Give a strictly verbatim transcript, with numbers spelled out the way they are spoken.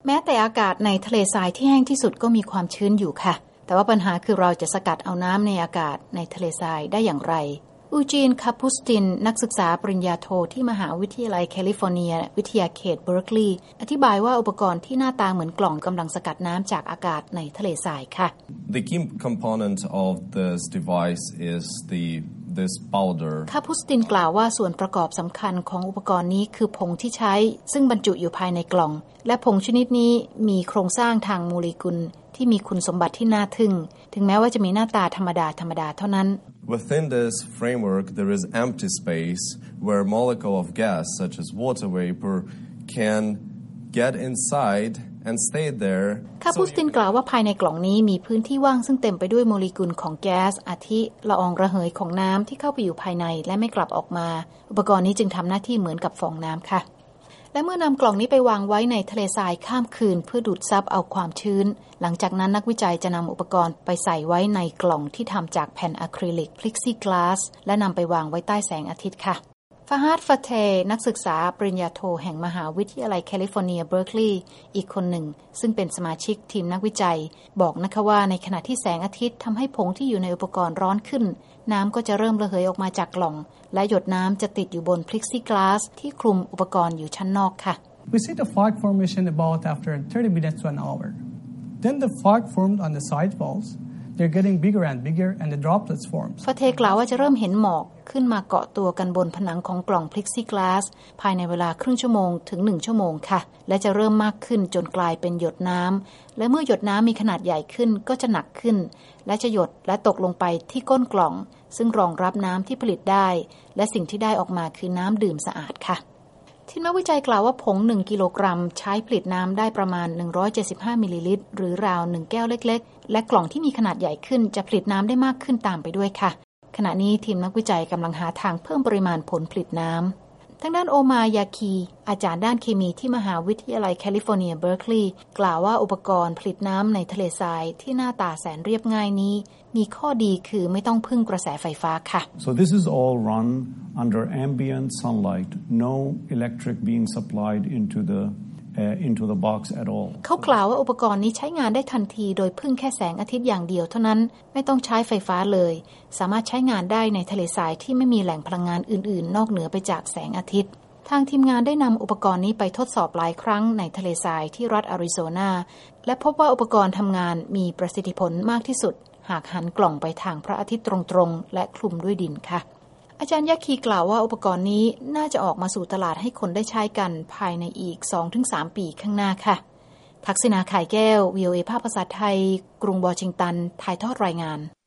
แม้แต่อากาศในทะเลทรายที่แห้งที่สุดก็มีความชื้นอยู่ค่ะแต่ว่าปัญหาคือเราจะสกัดเอาน้ำในอากาศในทะเลทรายได้อย่างไรอูจีน คาพุสตินนักศึกษาปริญญาโทที่มหาวิทยาลัยแคลิฟอร์เนียวิทยาเขตเบิร์กลีย์อธิบายว่าอุปกรณ์ที่หน้าตาเหมือนกล่องกำลังสกัดน้ำจากอากาศในทะเลทรายค่ะ The key component of this device is the this powder คาพุสตินกล่าวว่าส่วนประกอบสำคัญของอุปกรณ์นี้คือผงที่ใช้ซึ่งบรรจุอยู่ภายในกล่องและผงชนิดนี้มีโครงสร้างทางโมเลกุลที่มีคุณสมบัติที่น่าทึ่งถึงแม้ว่าจะมีหน้าตาธรรมดาธรรมดาเท่านั้น Within this framework there is empty space where a molecule of gas such as water vapor can get inside and stay there คาพุสตินกล่าวว่าภายในกล่องนี้มีพื้นที่ว่างซึ่งเต็มไปด้วยโมเลกุลของแก๊สอาทิละอองระเหยของน้ำที่เข้าไปอยู่ภายในและไม่กลับออกมาอุปกรณ์นี้จึงทำหน้าที่เหมือนกับฟองน้ำค่ะและเมื่อนำกล่องนี้ไปวางไว้ในทะเลทรายข้ามคืนเพื่อดูดซับเอาความชื้นหลังจากนั้นนักวิจัยจะนำอุปกรณ์ไปใส่ไว้ในกล่องที่ทำจากแผ่นอะคริลิกพลิกซี่กลาสและนำไปวางไว้ใต้แสงอาทิตย์ค่ะฟาฮัด ฟาเทนักศึกษาปริญญาโทแห่งมหาวิทยาลัยแคลิฟอร์เนียเบิร์กลีย์อีกคนหนึ่งซึ่งเป็นสมาชิกทีมนักวิจัยบอกนะคะว่าในขณะที่แสงอาทิตย์ทำให้ผงที่อยู่ในอุปกรณ์ร้อนขึ้นน้ำก็จะเริ่มระเหยออกมาจากกล่องและหยดน้ำจะติดอยู่บนพลิกซี่กลาสที่คลุมอุปกรณ์อยู่ชั้นนอกค่ะ We see the fog formation about after thirty minutes to an hour. Then the fog formed on the side walls. They're getting bigger and bigger and the droplets form. ฟาเทกล่าวว่าจะเริ่มเห็นหมอกขึ้นมาเกาะตัวกันบนผนังของกล่องพลิกซี่กลาสภายในเวลาครึ่งชั่วโมงถึงหนึ่งชั่วโมงค่ะและจะเริ่มมากขึ้นจนกลายเป็นหยดน้ำและเมื่อหยดน้ำมีขนาดใหญ่ขึ้นก็จะหนักขึ้นและจะหยดและตกลงไปที่ก้นกล่องซึ่งรองรับน้ำที่ผลิตได้และสิ่งที่ได้ออกมาคือน้ำดื่มสะอาดค่ะทีมนักวิจัยกล่าวว่าผงหนึ่งกิโลกรัมใช้ผลิตน้ำได้ประมาณหนึ่งร้อยเจ็ดสิบห้ามิลลิลิตรหรือราวหนึ่งแก้วเล็กๆและกล่องที่มีขนาดใหญ่ขึ้นจะผลิตน้ำได้มากขึ้นตามไปด้วยค่ะขณะนี้ทีมนักวิจัยกำลังหาทางเพิ่มปริมาณผลผลิตน้ำทางด้านโอมายาคีอาจารย์ด้านเคมีที่มหาวิทยาลัยแคลิฟอร์เนียเบิร์กลีย์กล่าวว่าอุปกรณ์ผลิตน้ำในทะเลทรายที่หน้าตาแสนเรียบง่ายนี้มีข้อดีคือไม่ต้องพึ่งกระแสไฟฟ้าค่ะ So this is all run under ambient sunlight, no electric being supplied into the uh, into the box at all. เขากล่าวว่าอุปกรณ์นี้ใช้งานได้ทันทีโดยพึ่งแค่แสงอาทิตย์อย่างเดียวเท่านั้นไม่ต้องใช้ไฟฟ้าเลยสามารถใช้งานได้ในทะเลทรายที่ไม่มีแหล่งพลังงานอื่นๆนอกเหนือไปจากแสงอาทิตย์ทางทีมงานได้นำอุปกรณ์นี้ไปทดสอบหลายครั้งในทะเลทรายที่รัฐอาริโซนาและพบว่าอุปกรณ์ทำงานมีประสิทธิผลมากที่สุดหากหันกล่องไปทางพระอาทิตย์ตรงๆและคลุมด้วยดินค่ะอาจารย์ยักษ์คีกล่าวว่าอุปกรณ์นี้น่าจะออกมาสู่ตลาดให้คนได้ใช้กันภายในอีก สองถึงสาม ปีข้างหน้าค่ะทักษิณา ข่ายแก้ว วี โอ เอ ภาคภาษาไทยกรุงวอชิงตันถ่ายทอดรายงาน